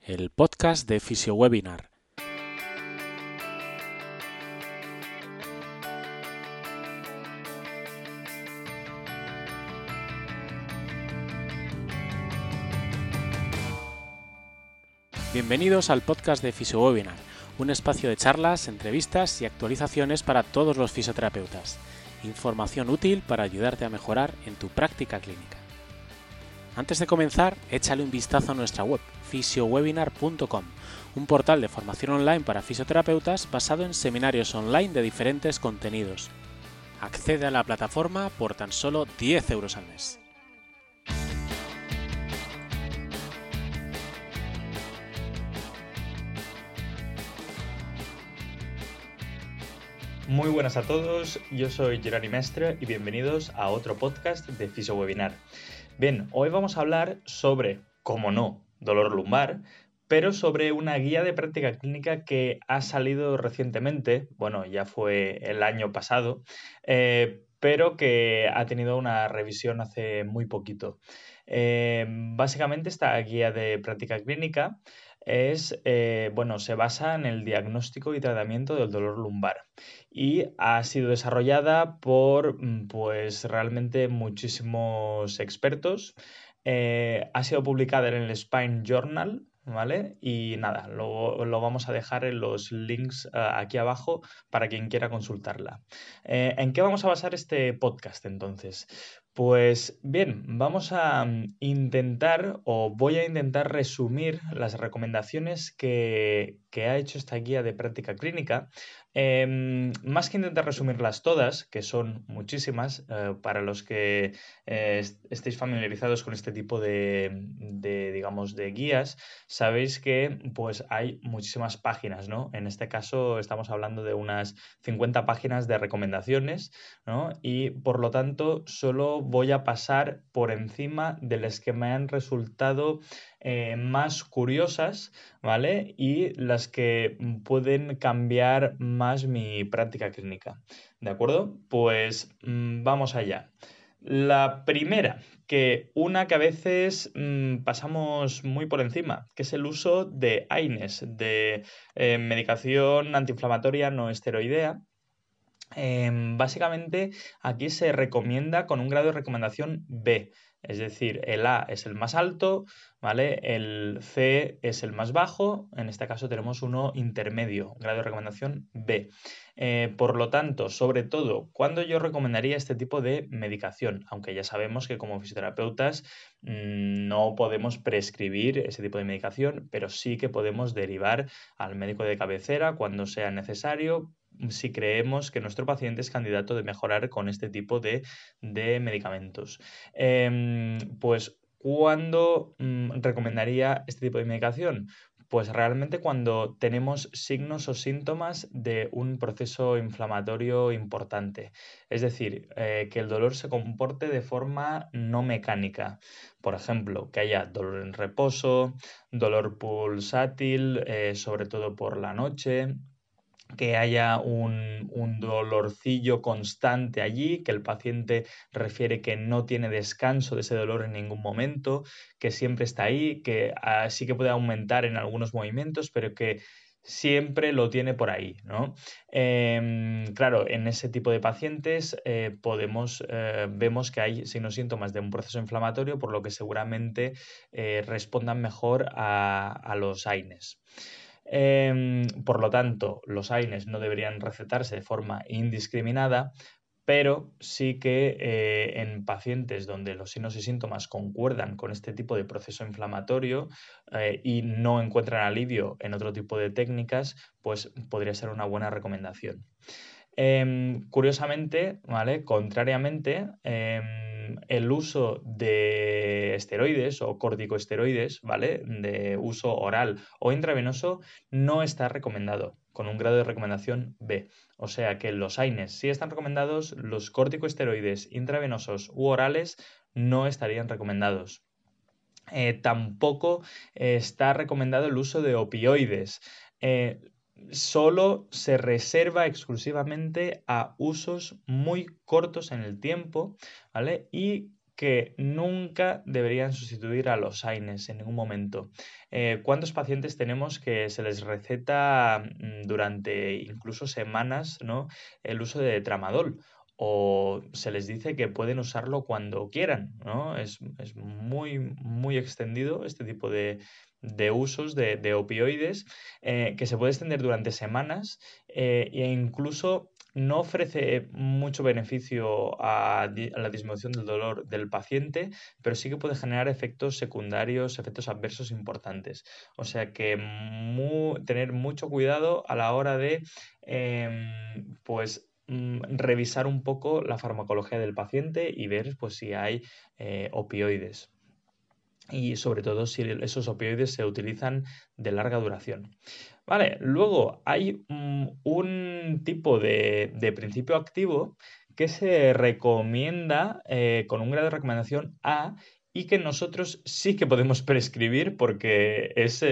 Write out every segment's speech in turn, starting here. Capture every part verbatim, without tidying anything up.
el podcast de FisioWebinar. Bienvenidos al podcast de FisioWebinar, un espacio de charlas, entrevistas y actualizaciones para todos los fisioterapeutas. Información útil para ayudarte a mejorar en tu práctica clínica. Antes de comenzar, échale un vistazo a nuestra web, fisiowebinar punto com, un portal de formación online para fisioterapeutas basado en seminarios online de diferentes contenidos. Accede a la plataforma por tan solo diez euros al mes. Muy buenas a todos, yo soy Gerard Mestre y bienvenidos a otro podcast de FisioWebinar. Bien, hoy vamos a hablar sobre, como no, dolor lumbar, pero sobre una guía de práctica clínica que ha salido recientemente, bueno, ya fue el año pasado, eh, pero que ha tenido una revisión hace muy poquito. Eh, básicamente esta guía de práctica clínica es, eh, bueno, se basa en el diagnóstico y tratamiento del dolor lumbar y ha sido desarrollada por, pues, realmente muchísimos expertos. Eh, ha sido publicada en el Spine Journal, ¿vale? Y nada, lo, lo vamos a dejar en los links uh, aquí abajo para quien quiera consultarla. Eh, ¿En qué vamos a basar este podcast entonces? Pues bien, vamos a intentar o voy a intentar resumir las recomendaciones que, que ha hecho esta guía de práctica clínica. Eh, más que intentar resumirlas todas, que son muchísimas, eh, para los que eh, estéis familiarizados con este tipo de, de, digamos, de guías, sabéis que pues hay muchísimas páginas, ¿no? En este caso estamos hablando de unas cincuenta páginas de recomendaciones, ¿no? Y por lo tanto solo voy a pasar por encima de las que me han resultado eh, más curiosas, ¿vale? Y las que pueden cambiar más mi práctica clínica, ¿de acuerdo? Pues mmm, vamos allá. La primera, que una que a veces mmm, pasamos muy por encima, que es el uso de AINES, de eh, medicación antiinflamatoria no esteroidea. Eh, básicamente aquí se recomienda con un grado de recomendación B, es decir, el A es el más alto, ¿vale? El C es el más bajo, en este caso tenemos uno intermedio, grado de recomendación B. Eh, por lo tanto, sobre todo, ¿cuándo yo recomendaría este tipo de medicación? Aunque ya sabemos que como fisioterapeutas mmm, no podemos prescribir ese tipo de medicación, pero sí que podemos derivar al médico de cabecera cuando sea necesario, si creemos que nuestro paciente es candidato de mejorar con este tipo de, de medicamentos. Eh, pues, ¿cuándo mm, recomendaría este tipo de medicación? Pues realmente cuando tenemos signos o síntomas de un proceso inflamatorio importante. Es decir, eh, que el dolor se comporte de forma no mecánica. Por ejemplo, que haya dolor en reposo, dolor pulsátil, eh, sobre todo por la noche, que haya un, un, dolorcillo constante allí, que el paciente refiere que no tiene descanso de ese dolor en ningún momento, que siempre está ahí, que uh, sí que puede aumentar en algunos movimientos, pero que siempre lo tiene por ahí, ¿no? Eh, claro, en ese tipo de pacientes eh, podemos, eh, vemos que hay signos y síntomas de un proceso inflamatorio, por lo que seguramente eh, respondan mejor a, a los AINES. Eh, por lo tanto, los AINES no deberían recetarse de forma indiscriminada, pero sí que eh, en pacientes donde los signos y síntomas concuerdan con este tipo de proceso inflamatorio eh, y no encuentran alivio en otro tipo de técnicas, pues podría ser una buena recomendación. Eh, curiosamente, ¿vale? Contrariamente, eh, el uso de esteroides o corticosteroides, ¿vale? De uso oral o intravenoso no está recomendado con un grado de recomendación B. O sea que los AINES sí están recomendados, los corticosteroides intravenosos u orales no estarían recomendados. Eh, tampoco eh, está recomendado el uso de opioides. Eh, solo se reserva exclusivamente a usos muy cortos en el tiempo, ¿vale? Y que nunca deberían sustituir a los AINES en ningún momento. Eh, ¿cuántos pacientes tenemos que se les receta mm, durante incluso semanas, ¿no?, el uso de tramadol? O se les dice que pueden usarlo cuando quieran, ¿no? Es, es muy, muy extendido este tipo de, de usos de, de opioides, eh, que se puede extender durante semanas, eh, e incluso no ofrece mucho beneficio a, di- a la disminución del dolor del paciente, pero sí que puede generar efectos secundarios, efectos adversos importantes. O sea que mu- tener mucho cuidado a la hora de, em, pues, mm, revisar un poco la farmacología del paciente y ver, pues, si hay eh, opioides. Y sobre todo si esos opioides se utilizan de larga duración. Vale, luego hay mm, un tipo de, de principio activo que se recomienda eh, con un grado de recomendación A y que nosotros sí que podemos prescribir porque es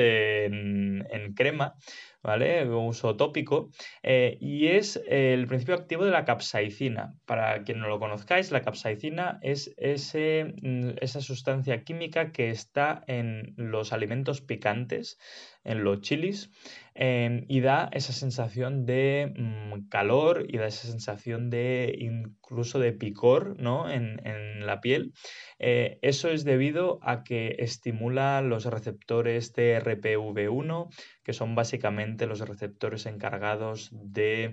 en, en crema, ¿vale? Uso tópico, eh, y es el principio activo de la capsaicina. Para quien no lo conozcáis, la capsaicina es ese, mm, esa sustancia química que está en los alimentos picantes, en los chilis, eh, y da esa sensación de mm, calor y da esa sensación de incluso de picor, ¿no?, en, en la piel. Eh, eso es debido a que estimula los receptores T R P V uno, que son básicamente los receptores encargados de,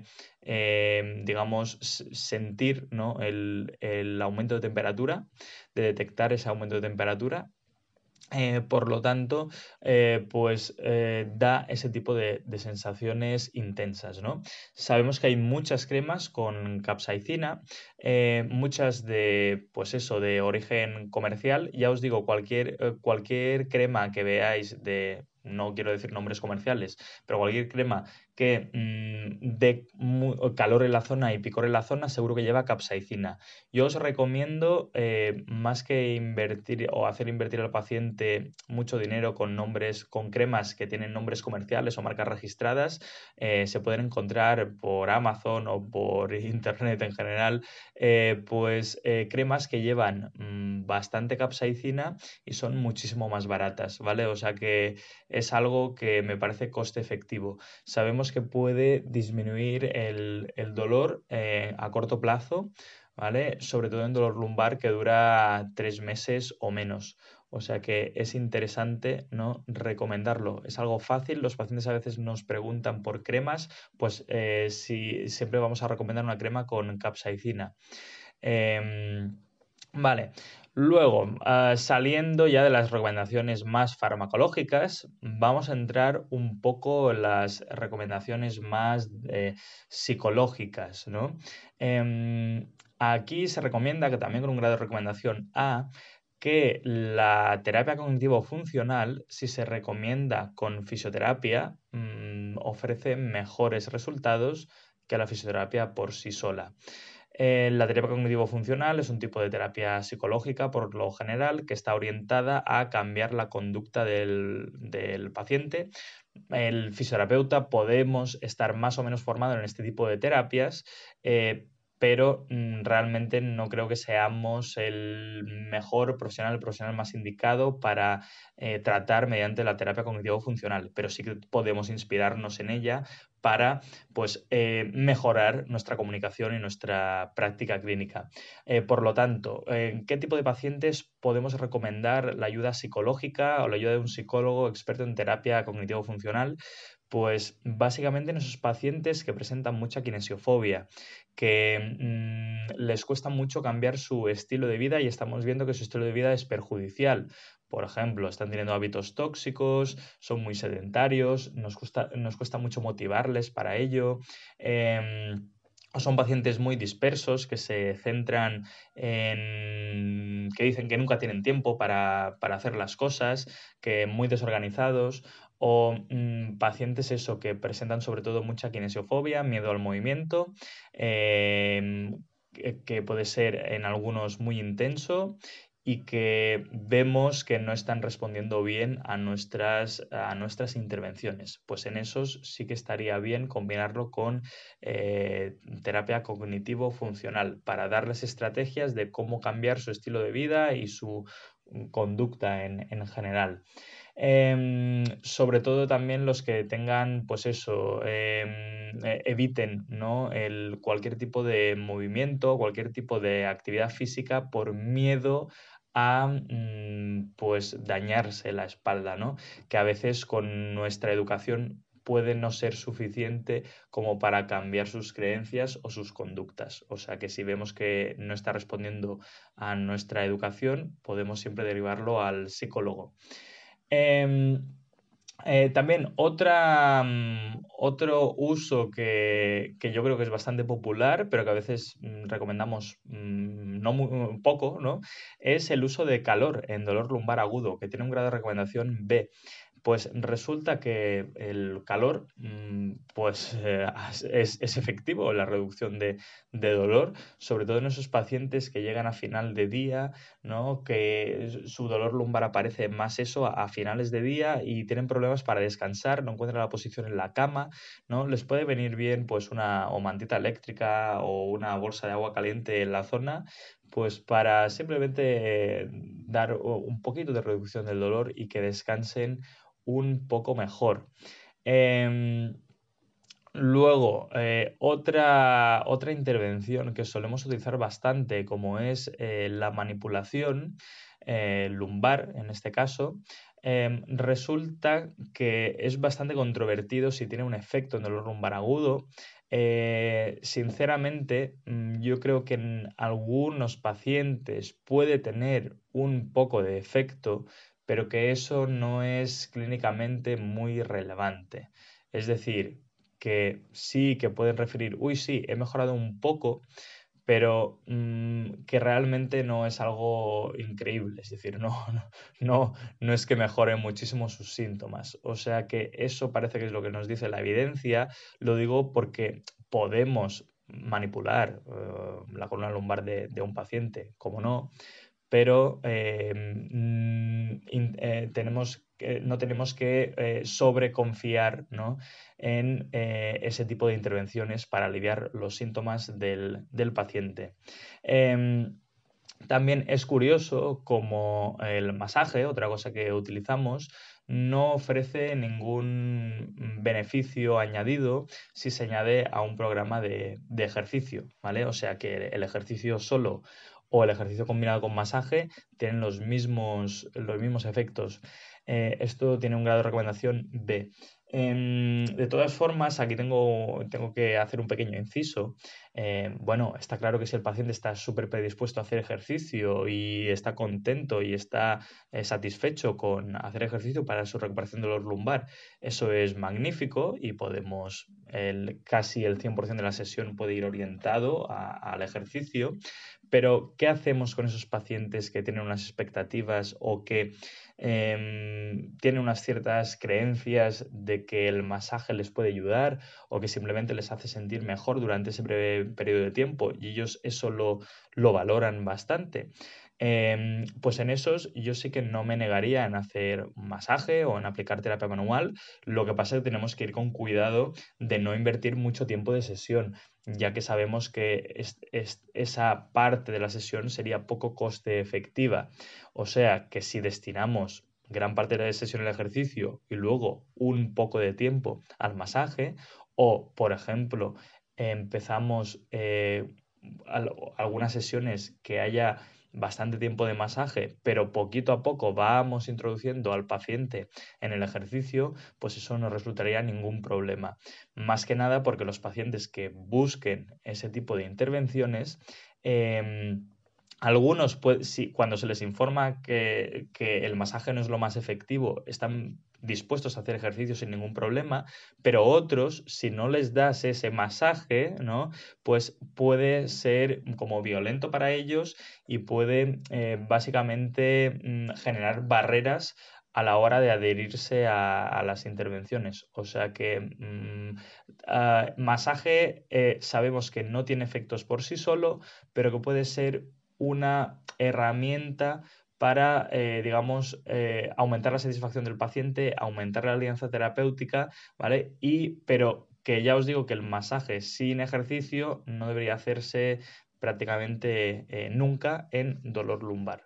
eh, digamos, sentir, ¿no?, el, el aumento de temperatura, de detectar ese aumento de temperatura. Eh, por lo tanto, eh, pues eh, da ese tipo de, de sensaciones intensas, ¿no? Sabemos que hay muchas cremas con capsaicina, eh, muchas de, pues eso, de origen comercial. Ya os digo, cualquier, eh, cualquier crema que veáis de, no quiero decir nombres comerciales, pero cualquier crema que mmm, dé calor en la zona y picor en la zona, seguro que lleva capsaicina. Yo os recomiendo, eh, más que invertir o hacer invertir al paciente mucho dinero con nombres, con cremas que tienen nombres comerciales o marcas registradas, eh, se pueden encontrar por Amazon o por internet en general, eh, pues eh, cremas que llevan mmm, bastante capsaicina y son muchísimo más baratas, ¿vale? O sea que es algo que me parece coste efectivo. Sabemos que puede disminuir el, el dolor eh, a corto plazo, ¿vale? Sobre todo en dolor lumbar que dura tres meses o menos. O sea que es interesante, ¿no?, recomendarlo. Es algo fácil, los pacientes a veces nos preguntan por cremas, pues eh, si, siempre vamos a recomendar una crema con capsaicina. Eh, vale, luego, uh, saliendo ya de las recomendaciones más farmacológicas, vamos a entrar un poco en las recomendaciones más eh, psicológicas, ¿no? Eh, aquí se recomienda que también con un grado de recomendación A, que la terapia cognitivo-funcional, si se recomienda con fisioterapia, mmm, ofrece mejores resultados que la fisioterapia por sí sola. Eh, la terapia cognitivo-funcional es un tipo de terapia psicológica, por lo general, que está orientada a cambiar la conducta del, del paciente. El fisioterapeuta podemos estar más o menos formado en este tipo de terapias, eh, pero mm, realmente no creo que seamos el mejor profesional, el profesional más indicado para eh, tratar mediante la terapia cognitivo-funcional, pero sí que podemos inspirarnos en ella para, pues, eh, mejorar nuestra comunicación y nuestra práctica clínica. Eh, por lo tanto, ¿en qué tipo de pacientes podemos recomendar la ayuda psicológica o la ayuda de un psicólogo experto en terapia cognitivo-funcional? Pues básicamente en esos pacientes que presentan mucha kinesiofobia, que mmm, les cuesta mucho cambiar su estilo de vida y estamos viendo que su estilo de vida es perjudicial. Por ejemplo, están teniendo hábitos tóxicos, son muy sedentarios, nos cuesta, nos cuesta mucho motivarles para ello. Eh, son pacientes muy dispersos que se centran en, que dicen que nunca tienen tiempo para, para hacer las cosas, que muy desorganizados, o mmm, pacientes eso que presentan sobre todo mucha kinesiofobia, miedo al movimiento, eh, que, que puede ser en algunos muy intenso y que vemos que no están respondiendo bien a nuestras, a nuestras intervenciones. Pues en esos sí que estaría bien combinarlo con eh, terapia cognitivo-funcional para darles estrategias de cómo cambiar su estilo de vida y su conducta en, en general. Eh, sobre todo también los que tengan, pues eso, eh, eviten, ¿no? el, cualquier tipo de movimiento, cualquier tipo de actividad física por miedo a mm, pues dañarse la espalda, ¿no? Que a veces con nuestra educación puede no ser suficiente como para cambiar sus creencias o sus conductas. O sea que si vemos que no está respondiendo a nuestra educación, podemos siempre derivarlo al psicólogo. Eh, eh, también otra, mm, otro uso que, que yo creo que es bastante popular, pero que a veces mm, recomendamos mm, no muy, poco, ¿no? Es el uso de calor en dolor lumbar agudo, que tiene un grado de recomendación B. Pues resulta que el calor mm, pues, eh, es, es efectivo en la reducción de, de dolor, sobre todo en esos pacientes que llegan a final de día, ¿no? Que su dolor lumbar aparece más eso a, a finales de día y tienen problemas para descansar, no encuentran la posición en la cama, ¿no? Les puede venir bien pues una o mantita eléctrica o una bolsa de agua caliente en la zona, pues para simplemente eh, dar un poquito de reducción del dolor y que descansen un poco mejor. Eh, Luego, eh, otra, otra intervención que solemos utilizar bastante, como es eh, la manipulación eh, lumbar, en este caso, eh, resulta que es bastante controvertido si tiene un efecto en dolor lumbar agudo. Eh, sinceramente, mm, yo creo que en algunos pacientes puede tener un poco de efecto, pero que eso no es clínicamente muy relevante. Es decir, que sí, que pueden referir, uy, sí, he mejorado un poco, pero mmm, que realmente no es algo increíble, es decir, no, no, no, no es que mejore muchísimo sus síntomas. O sea que eso parece que es lo que nos dice la evidencia, lo digo porque podemos manipular uh, la columna lumbar de, de un paciente, como no, pero eh, mm, in, eh, tenemos que, no tenemos que eh, sobreconfiar, ¿no? en eh, ese tipo de intervenciones para aliviar los síntomas del, del paciente. Eh, también es curioso como el masaje, otra cosa que utilizamos, no ofrece ningún beneficio añadido si se añade a un programa de, de ejercicio, ¿vale? O sea que el ejercicio solo o el ejercicio combinado con masaje tienen los mismos, los mismos efectos. Eh, esto tiene un grado de recomendación B. Eh, de todas formas, aquí tengo, tengo que hacer un pequeño inciso. Eh, bueno, está claro que si el paciente está súper predispuesto a hacer ejercicio y está contento y está eh, satisfecho con hacer ejercicio para su recuperación de dolor lumbar, eso es magnífico y podemos, el, casi el cien por ciento de la sesión puede ir orientado a, al ejercicio. Pero, ¿qué hacemos con esos pacientes que tienen unas expectativas o que eh, tienen unas ciertas creencias de que el masaje les puede ayudar o que simplemente les hace sentir mejor durante ese breve periodo de tiempo y ellos eso lo, lo valoran bastante? Eh, pues en esos yo sí que no me negaría en hacer un masaje o en aplicar terapia manual. Lo que pasa es que tenemos que ir con cuidado de no invertir mucho tiempo de sesión, ya que sabemos que es, es, esa parte de la sesión sería poco coste efectiva. O sea que si destinamos gran parte de la sesión al ejercicio y luego un poco de tiempo al masaje, o por ejemplo empezamos eh, al, algunas sesiones que haya bastante tiempo de masaje, pero poquito a poco vamos introduciendo al paciente en el ejercicio, pues eso no resultaría ningún problema. Más que nada porque los pacientes que busquen ese tipo de intervenciones, eh, algunos, pues, sí, cuando se les informa que, que el masaje no es lo más efectivo, están dispuestos a hacer ejercicio sin ningún problema, pero otros, si no les das ese masaje, ¿no? Pues puede ser como violento para ellos y puede eh, básicamente mm, generar barreras a la hora de adherirse a, a las intervenciones. O sea que mmm, uh, masaje eh, sabemos que no tiene efectos por sí solo, pero que puede ser una herramienta para, eh, digamos, eh, aumentar la satisfacción del paciente, aumentar la alianza terapéutica, ¿vale? Y, pero que ya os digo que el masaje sin ejercicio no debería hacerse prácticamente eh, nunca en dolor lumbar.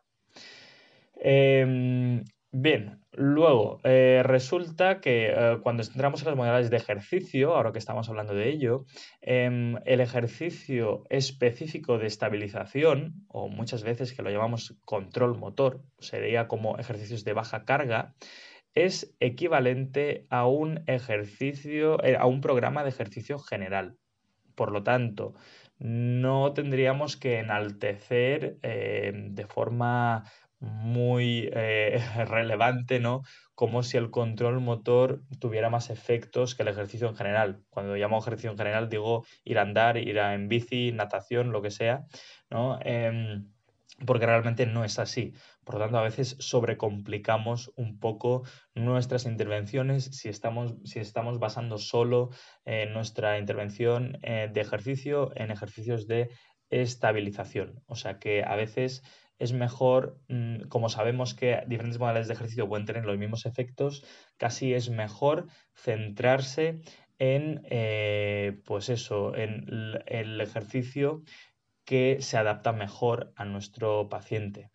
Eh, bien, luego eh, resulta que eh, cuando entramos en las modalidades de ejercicio, ahora que estamos hablando de ello, eh, el ejercicio específico de estabilización, o muchas veces que lo llamamos control motor, sería como ejercicios de baja carga, es equivalente a un ejercicio, eh, a un programa de ejercicio general. Por lo tanto, no tendríamos que enaltecer eh, de forma muy eh, relevante, ¿no? Como si el control motor tuviera más efectos que el ejercicio en general. Cuando llamo ejercicio en general digo ir a andar, ir a en bici, natación, lo que sea, ¿no? Em, porque realmente no es así. Por lo tanto, a veces sobrecomplicamos un poco nuestras intervenciones si estamos, si estamos basando solo eh, nuestra intervención eh, de ejercicio en ejercicios de estabilización. O sea que a veces es mejor, mmm, como sabemos que diferentes modalidades de ejercicio pueden tener los mismos efectos, casi es mejor centrarse en, eh, pues eso, en el ejercicio que se adapta mejor a nuestro paciente.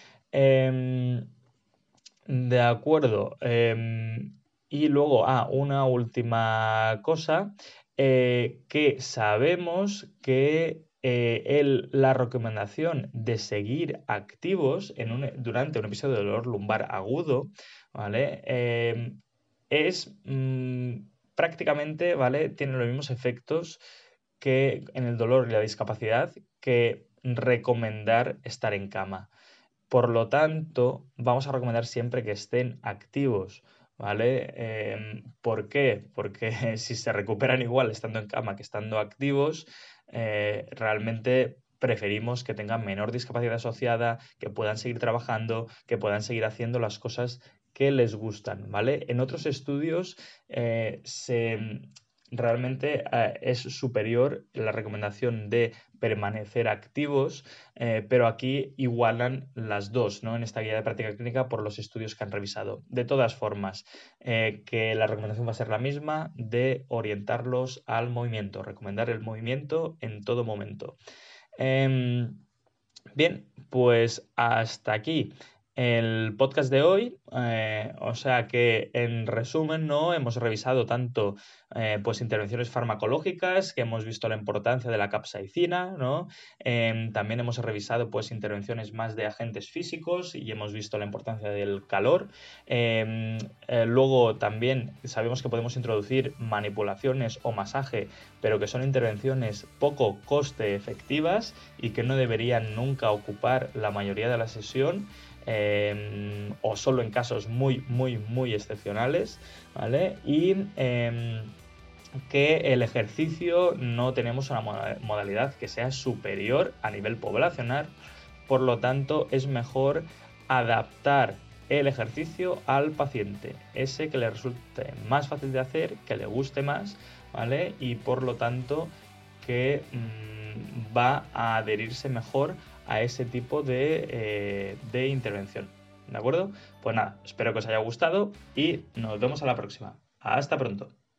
Eh, de acuerdo. Eh, y luego, ah, una última cosa, eh, que sabemos que eh, el, la recomendación de seguir activos en un, durante un episodio de dolor lumbar agudo, ¿vale? Eh, es mmm, prácticamente, ¿vale? Tiene los mismos efectos que en el dolor y la discapacidad que recomendar estar en cama. Por lo tanto, vamos a recomendar siempre que estén activos, ¿vale? Eh, ¿por qué? Porque si se recuperan igual estando en cama que estando activos, eh, realmente preferimos que tengan menor discapacidad asociada, que puedan seguir trabajando, que puedan seguir haciendo las cosas que les gustan, ¿vale? En otros estudios eh, se, realmente eh, es superior la recomendación de permanecer activos, eh, pero aquí igualan las dos, ¿no? En esta guía de práctica clínica por los estudios que han revisado. De todas formas, eh, que la recomendación va a ser la misma de orientarlos al movimiento, recomendar el movimiento en todo momento. Eh, bien, pues hasta aquí el podcast de hoy. Eh, o sea que en resumen, ¿no? Hemos revisado tanto eh, pues intervenciones farmacológicas, que hemos visto la importancia de la capsaicina, ¿no? Eh, también hemos revisado pues intervenciones más de agentes físicos y hemos visto la importancia del calor. Eh, eh, luego también sabemos que podemos introducir manipulaciones o masaje, pero que son intervenciones poco coste efectivas y que no deberían nunca ocupar la mayoría de la sesión. Eh, o solo en casos muy, muy, muy excepcionales, ¿vale? Y eh, que el ejercicio no tenemos una modalidad que sea superior a nivel poblacional, por lo tanto es mejor adaptar el ejercicio al paciente, ese que le resulte más fácil de hacer, que le guste más, ¿vale? Y por lo tanto que mmm, va a adherirse mejor a ese tipo de, eh, de intervención. ¿De acuerdo? Pues nada, espero que os haya gustado y nos vemos a la próxima. Hasta pronto.